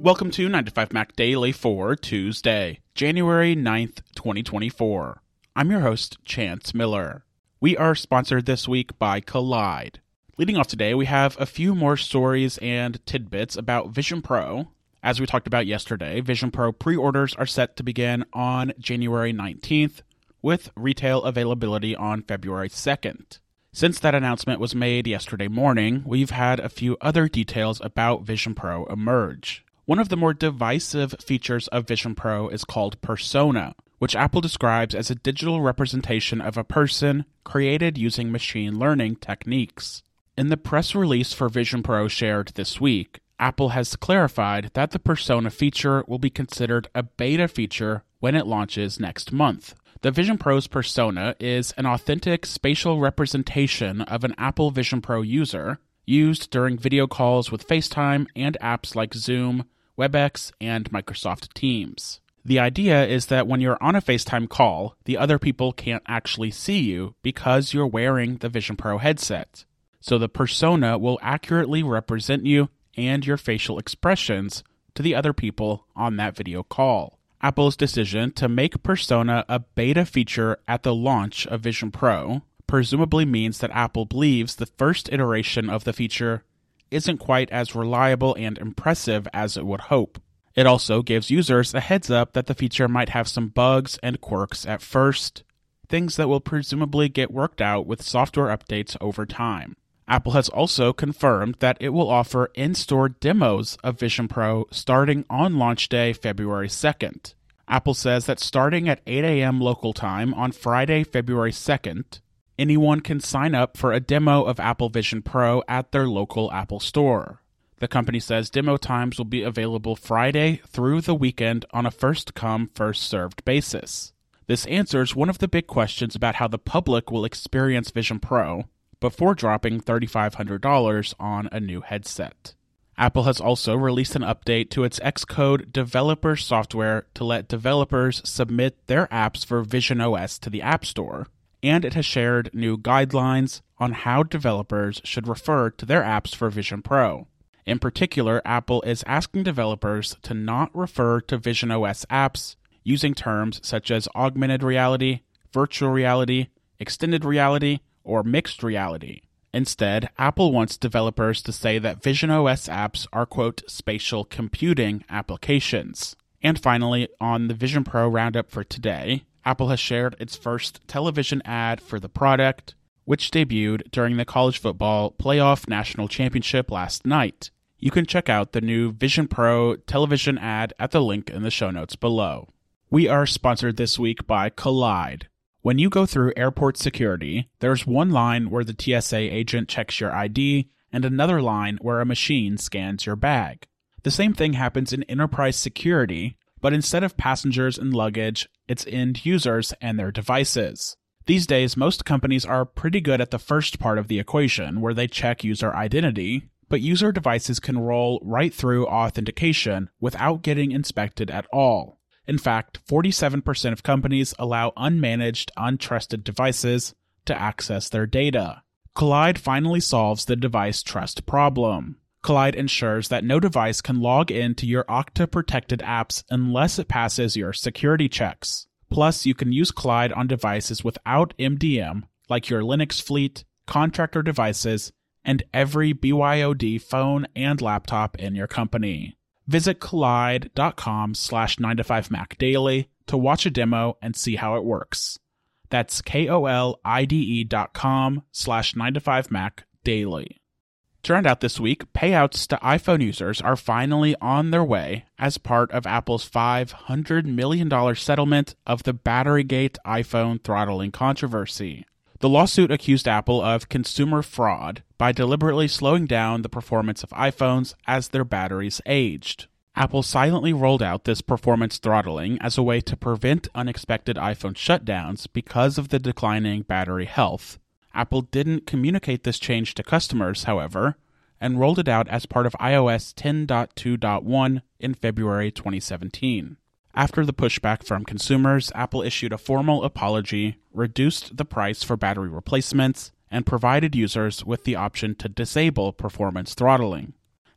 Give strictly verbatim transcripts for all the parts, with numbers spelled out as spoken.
Welcome to nine to five Mac Daily for Tuesday, January ninth, twenty twenty-four. I'm your host, Chance Miller. We are sponsored this week by Kolide. Leading off today, we have a few more stories and tidbits about Vision Pro. As we talked about yesterday, Vision Pro pre-orders are set to begin on January nineteenth, with retail availability on February second. Since that announcement was made yesterday morning, we've had a few other details about Vision Pro emerge. One of the more divisive features of Vision Pro is called Persona, which Apple describes as a digital representation of a person created using machine learning techniques. In the press release for Vision Pro shared this week, Apple has clarified that the Persona feature will be considered a beta feature when it launches next month. The Vision Pro's Persona is an authentic spatial representation of an Apple Vision Pro user used during video calls with FaceTime and apps like Zoom, WebEx, and Microsoft Teams. The idea is that when you're on a FaceTime call, the other people can't actually see you because you're wearing the Vision Pro headset. So the Persona will accurately represent you and your facial expressions to the other people on that video call. Apple's decision to make Persona a beta feature at the launch of Vision Pro presumably means that Apple believes the first iteration of the feature isn't quite as reliable and impressive as it would hope. It also gives users a heads up that the feature might have some bugs and quirks at first, things that will presumably get worked out with software updates over time. Apple has also confirmed that it will offer in-store demos of Vision Pro starting on launch day, February second. Apple says that starting at eight a.m. local time on Friday, February second, anyone can sign up for a demo of Apple Vision Pro at their local Apple store. The company says demo times will be available Friday through the weekend on a first-come, first-served basis. This answers one of the big questions about how the public will experience Vision Pro before dropping three thousand five hundred dollars on a new headset. Apple has also released an update to its Xcode developer software to let developers submit their apps for Vision O S to the App Store, and it has shared new guidelines on how developers should refer to their apps for Vision Pro. In particular, Apple is asking developers to not refer to Vision O S apps using terms such as augmented reality, virtual reality, extended reality, or mixed reality. Instead, Apple wants developers to say that Vision O S apps are, quote, spatial computing applications. And finally, on the Vision Pro roundup for today, Apple has shared its first television ad for the product, which debuted during the college football playoff national championship last night. You can check out the new Vision Pro television ad at the link in the show notes below. We are sponsored this week by Kolide. When you go through airport security, there's one line where the T S A agent checks your I D and another line where a machine scans your bag. The same thing happens in enterprise security, but instead of passengers and luggage, it's end users and their devices. These days, most companies are pretty good at the first part of the equation, where they check user identity, but user devices can roll right through authentication without getting inspected at all. In fact, forty-seven percent of companies allow unmanaged, untrusted devices to access their data. Kolide finally solves the device trust problem. Kolide ensures that no device can log into your Okta-protected apps unless it passes your security checks. Plus, you can use Kolide on devices without M D M, like your Linux fleet, contractor devices, and every B Y O D phone and laptop in your company. Visit kolide.com slash 9to5macdaily to watch a demo and see how it works. That's K-O-L-I-D-E dot com slash 9to5macdaily. Turned out this week, payouts to iPhone users are finally on their way as part of Apple's five hundred million dollars settlement of the Batterygate iPhone throttling controversy. The lawsuit accused Apple of consumer fraud by deliberately slowing down the performance of iPhones as their batteries aged. Apple silently rolled out this performance throttling as a way to prevent unexpected iPhone shutdowns because of the declining battery health. Apple didn't communicate this change to customers, however, and rolled it out as part of i O S ten point two point one in February twenty seventeen. After the pushback from consumers, Apple issued a formal apology, reduced the price for battery replacements, and provided users with the option to disable performance throttling.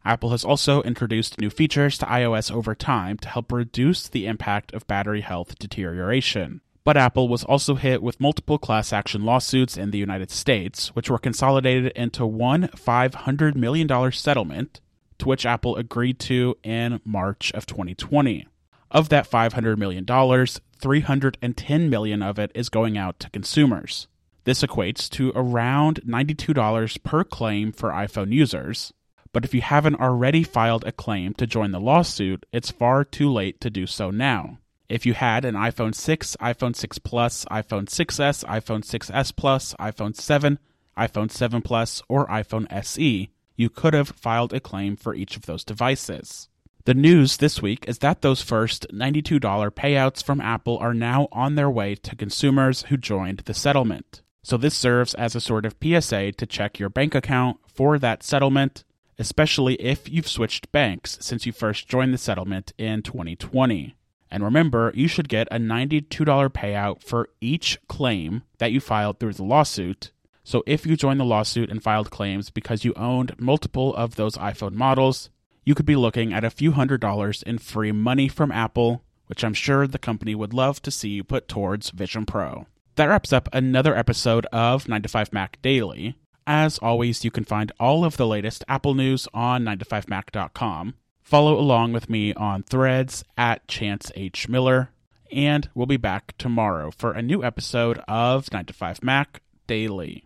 Apple has also introduced new features to iOS over time to help reduce the impact of battery health deterioration. But Apple was also hit with multiple class action lawsuits in the United States, which were consolidated into one five hundred million dollars settlement, to which Apple agreed to in March of twenty twenty. Of that five hundred million dollars, three hundred ten million dollars of it is going out to consumers. This equates to around ninety-two dollars per claim for iPhone users. But if you haven't already filed a claim to join the lawsuit, it's far too late to do so now. If you had an iPhone six, iPhone six Plus, iPhone six S, iPhone six S Plus, iPhone seven, iPhone seven Plus, or iPhone S E, you could have filed a claim for each of those devices. The news this week is that those first ninety-two dollars payouts from Apple are now on their way to consumers who joined the settlement. So this serves as a sort of P S A to check your bank account for that settlement, especially if you've switched banks since you first joined the settlement in twenty twenty. And remember, you should get a ninety-two dollars payout for each claim that you filed through the lawsuit. So if you joined the lawsuit and filed claims because you owned multiple of those iPhone models, you could be looking at a few hundred dollars in free money from Apple, which I'm sure the company would love to see you put towards Vision Pro. That wraps up another episode of nine to five Mac Daily. As always, you can find all of the latest Apple news on nine to five mac dot com. Follow along with me on Threads at Chance H. Miller, and we'll be back tomorrow for a new episode of nine to five Mac Daily.